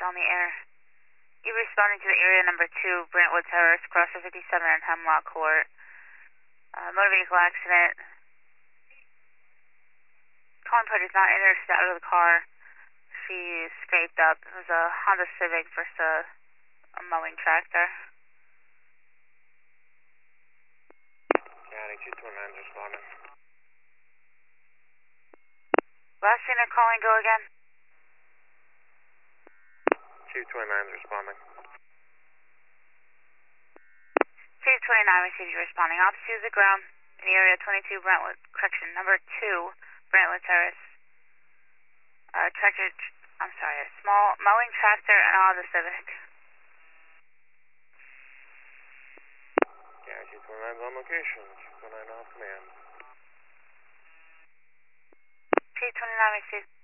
on the air. You responding to the area number 2, Brentwood Terrace, Crosser 57 and Hemlock Court. Motor vehicle accident. Calling party is not in or out of the car. She scraped up. It was a Honda Civic versus a mowing tractor. County 229 responding. Last unit calling, go again. 229 responding. 229 received you responding. Officer to the ground in the area 22 Brentwood, correction, number 2, Brentwood Terrace. A small mowing tractor and Honda Civic. County 229 on location. 229 off command. 229 received.